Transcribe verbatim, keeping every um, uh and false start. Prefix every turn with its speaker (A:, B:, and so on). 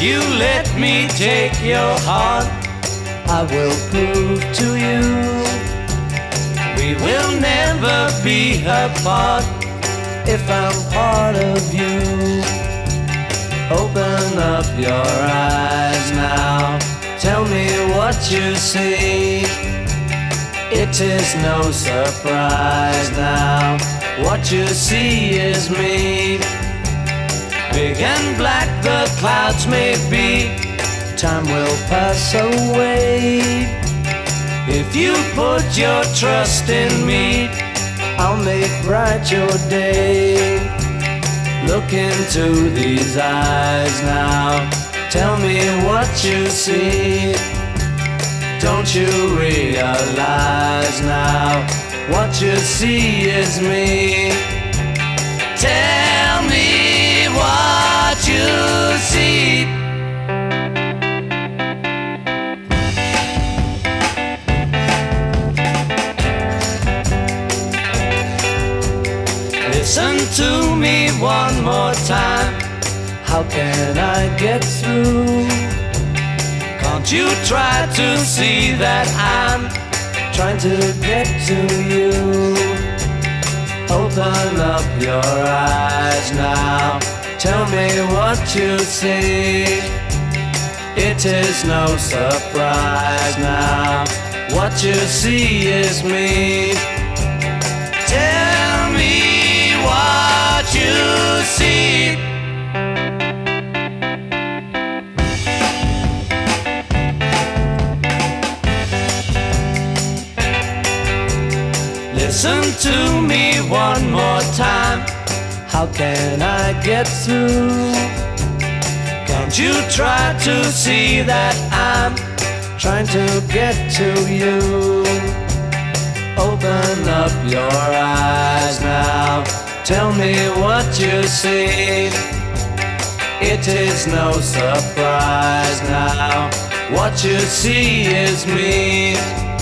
A: you let me take your heart,
B: I will prove to you
A: we will never be apart.
B: if I'm part of you.
A: Open up your eyes now, tell me what you see. It is no surprise now, what you see is me. Big and black the clouds may be,
B: Time will pass away.
A: if you put your trust in me,
B: I'll make bright your day.
A: look into these eyes now, tell me what you see. Don't you realize now, what you see is me. Tell me what you see. Listen to me one more time.
B: How can I get through?
A: Can't you try to see that I'm
B: Trying to get to you.
A: Open up your eyes now, tell me what you see. It is no surprise now, what you see is me. Tell me what you see. Listen to me one more time.
B: How can I get through?
A: Can't you try to see that I'm
B: Trying to get to you.
A: Open up your eyes now, tell me what you see. It is no surprise now, what you see is me.